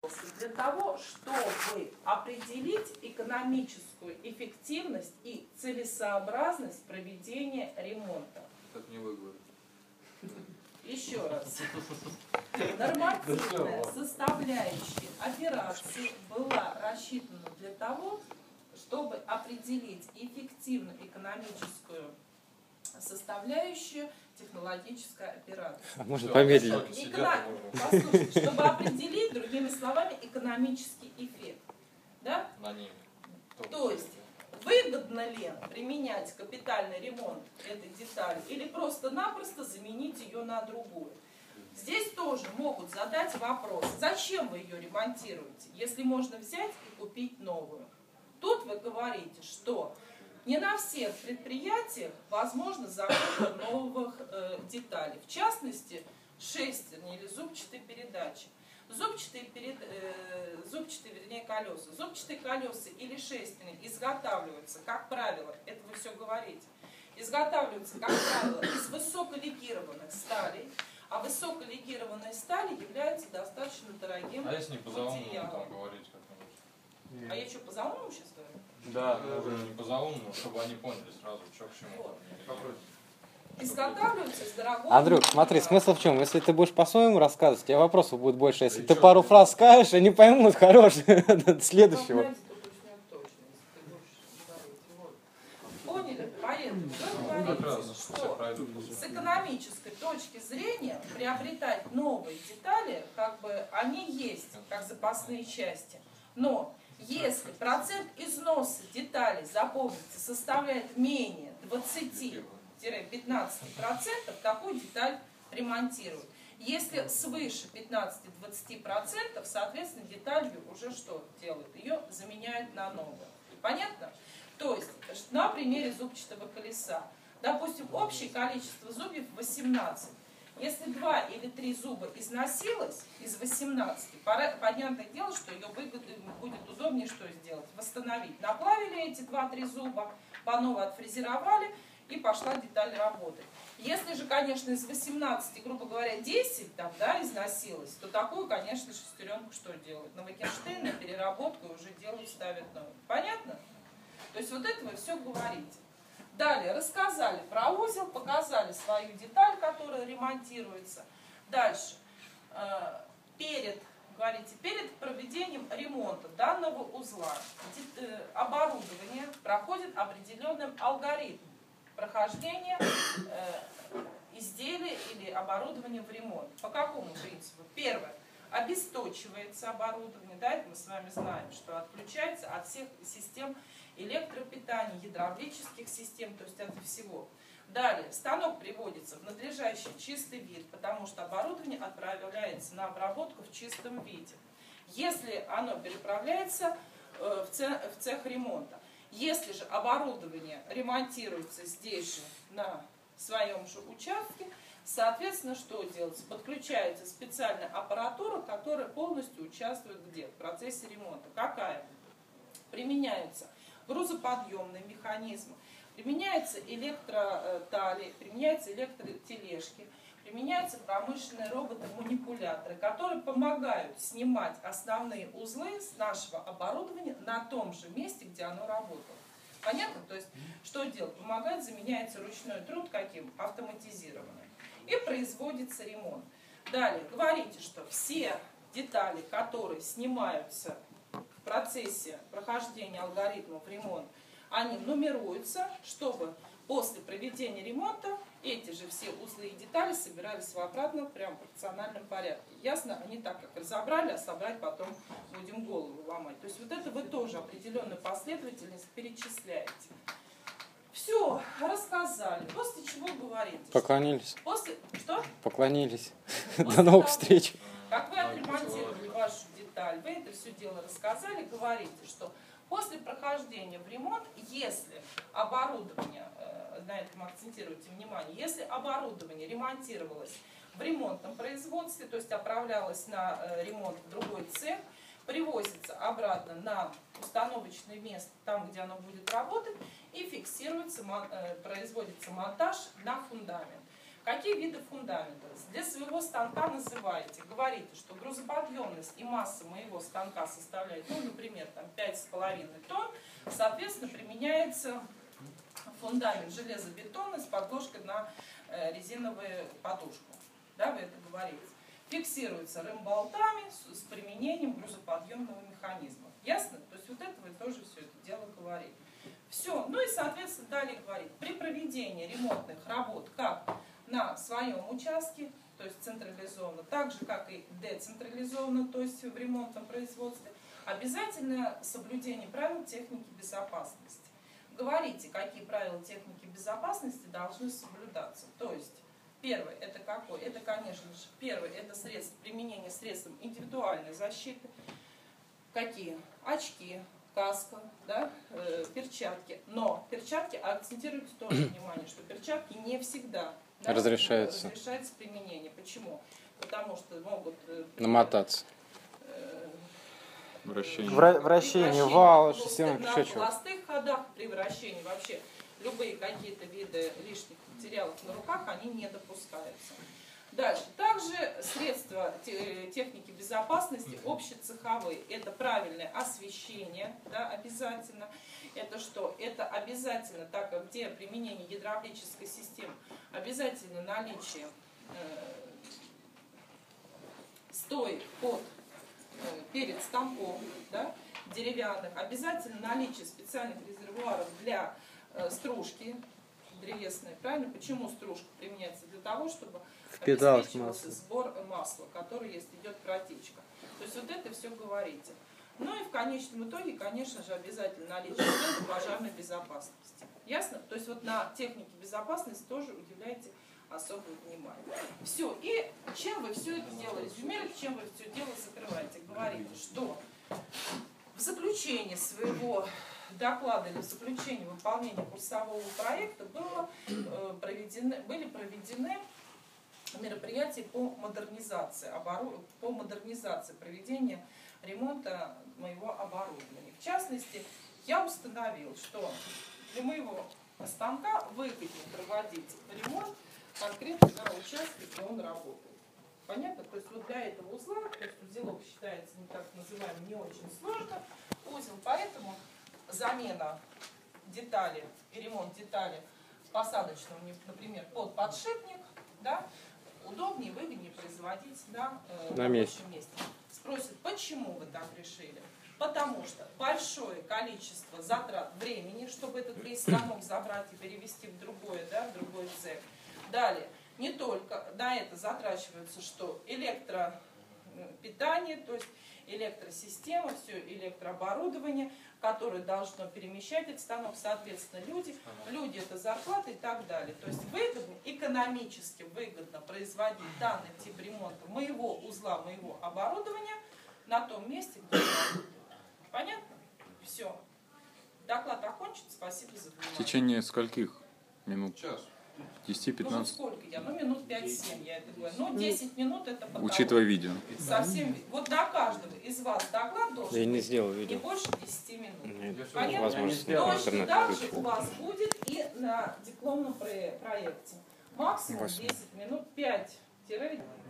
для того, чтобы определить экономическую эффективность и целесообразность проведения ремонта. Как не выговорить. Еще раз. Нормативная составляющая операции была рассчитана для того, чтобы определить эффективную экономическую составляющую технологической операции. Можно помедленнее. Послушайте, чтобы определить, другими словами, экономический эффект. Да? На ней. То есть, выгодно ли применять капитальный ремонт этой детали или просто-напросто заменить ее на другую? Здесь тоже могут задать вопрос, зачем вы ее ремонтируете, если можно взять и купить новую. Тут вы говорите, что не на всех предприятиях возможно закупка новых деталей. В частности, шестерни или зубчатые передачи. Зубчатые колеса. Зубчатые колеса или шестерни изготавливаются, как правило, это вы все говорите, изготавливаются, как правило, из высоколегированных сталей, а высоколегированные стали являются достаточно дорогим А если не по заумному материалом. там говорить как-нибудь? А я что, по заумному сейчас говорю? Да, уже не по заумному, чтобы они поняли сразу, что к чему. Вот. Изготавливаются из дорогого Андрюх, материала. смотри, смысл в чем? Если ты будешь по-своему рассказывать, тебе вопросов будет больше. Если ты пару фраз скажешь, они поймут, хорош. Следующего. Знаете, тут очень точно, если ты будешь говорить. Вот. Поняли? Поэтому вы говорите, что с экономической точки зрения приобретать новые детали, как бы они есть, как запасные части. Но если процент износа деталей, запомните, составляет менее 20-15%, такую деталь ремонтируют. Если свыше 15-20%, соответственно, деталью уже что делают? Ее заменяют на новую. Понятно? То есть, на примере зубчатого колеса. Допустим, общее количество зубьев 18. Если 2 или 3 зуба износилось из 18, понятное дело, что ее будет удобнее что сделать? Восстановить. Наплавили эти 2-3 зуба, по новой отфрезеровали, и пошла деталь работать. Если же, конечно, из 18, грубо говоря, 10 там, да, износилось, то такую, конечно, шестеренку что делают? На Вакенштейн, на переработку уже делают, ставят новую. Понятно? То есть вот это вы все говорите. Далее рассказали про узел, показали свою деталь, которая ремонтируется. Дальше. Перед проведением ремонта данного узла оборудование проходит определенным алгоритмом прохождения изделия или оборудования в ремонт. По какому принципу? Первое. Обесточивается оборудование. Да, это мы с вами знаем, что отключается от всех систем электропитания, гидравлических систем, то есть от всего. Далее, станок приводится в надлежащий чистый вид, потому что оборудование отправляется на обработку в чистом виде. Если оно переправляется в цех ремонта. Если же оборудование ремонтируется здесь же, на своем же участке, соответственно, что делается? Подключается специальная аппаратура, которая полностью участвует где? В процессе ремонта. Какая? Применяются грузоподъемные механизмы, применяются электротали, применяются электротележки, применяются промышленные роботы-манипуляторы, которые помогают снимать основные узлы с нашего оборудования на том же месте, где оно работало. Понятно? То есть, что делать? Помогает, заменяется ручной труд каким? Автоматизированным. И производится ремонт. Далее, говорите, что все детали, которые снимаются в процессе прохождения алгоритмов ремонта, они нумеруются, чтобы после проведения ремонта эти же все узлы и детали собирались в обратном, прям пропорциональном порядке. Ясно? Они так как разобрали, а собрать потом будем голову ломать. То есть вот это вы тоже определенную последовательность перечисляете. Все, рассказали. После чего говорите? Поклонились. После... Что? Поклонились. После До новых того, встреч. как вы отремонтировали вашу деталь, вы это все дело рассказали, говорите, что после прохождения в ремонт, если оборудование, на этом акцентируйте внимание, если оборудование ремонтировалось в ремонтном производстве, то есть отправлялось на ремонт в другой цех, привозится обратно на установочное место, там, где оно будет работать, и фиксируется, производится монтаж на фундамент. Какие виды фундамента? Для своего станка называете, говорите, что грузоподъемность и масса моего станка составляет, ну, например, там 5,5 тонн, соответственно, применяется фундамент железобетонный с подложкой на резиновую подушку. Да, вы это говорите. Фиксируется рымболтами с применением грузоподъемного механизма. Ясно? То есть вот это вы тоже все это дело говорите. Все. Ну и, соответственно, далее говорит, при проведении ремонтных работ как на своем участке, то есть централизованно, так же, как и децентрализованно, то есть в ремонтном производстве, обязательно соблюдение правил техники безопасности. Говорите, какие правила техники безопасности должны соблюдаться. То есть, первое, это какой? Это, конечно же, первое, это применение средств индивидуальной защиты. Какие? Очки, каска, да, перчатки. Но перчатки, акцентируйте тоже внимание, что перчатки не всегда, да, разрешается применение. Почему? Потому что могут намотаться. Вращение, вал, шестеренки, на еще чего. холостых ходах при вращении вообще любые какие-то виды лишних материалов на руках, они не допускаются. Дальше. Также средства техники безопасности общецеховые. Это правильное освещение, да, обязательно. Это что? Это обязательно, так как где применение гидравлической системы, обязательно наличие стоек перед станком, да, деревянных, обязательно наличие специальных резервуаров для стружки древесной. Правильно? Почему стружка применяется? Для того, чтобы обеспечивался сбор масла, который, если идет протечка. То есть вот это все говорите. Ну и в конечном итоге, конечно же, обязательно наличие пожарной безопасности. Ясно? То есть вот на технике безопасности тоже уделяйте особое внимание. Все. И чем вы все это дело резюмируете, чем вы все дело закрываете? Говорите, что в заключении своего доклада или в заключении выполнения курсового проекта были проведены мероприятия по модернизации проведения ремонта моего оборудования. В частности, я установил, что для моего станка выгоднее проводить ремонт конкретно на участке, где он работает. Понятно? То есть вот для этого узла, то есть узелок считается не так называемым, не очень сложно узел, поэтому замена детали и ремонт детали посадочного, например, под подшипник, да, удобнее, выгоднее производить на рабочем месте. Спросят, почему вы так решили? Потому что большое количество затрат времени, чтобы этот весь станок забрать и перевести в другое, да, в другой цех. Далее, не только на это затрачивается, что электропитание, то есть электросистема, все электрооборудование, которое должно перемещать этот станок, соответственно, люди это зарплаты и так далее. То есть выгодно, экономически выгодно производить данный тип ремонта моего узла, моего оборудования на том месте, где я работаю. Понятно? Все. Доклад окончен. Спасибо за внимание. В течение скольких минут? Час. 10-15? Ну, сколько я? Ну, минут 5-7 я это говорю. Ну, 10 минут это потолок. Учитывая видео. Совсем. Вот на каждого из вас доклад должен Я не быть сделал видео. не больше 10 минут. Нет, Понятно? возможность Точно так же у вас будет и на дипломном проекте. Максимум 10 минут, 5-10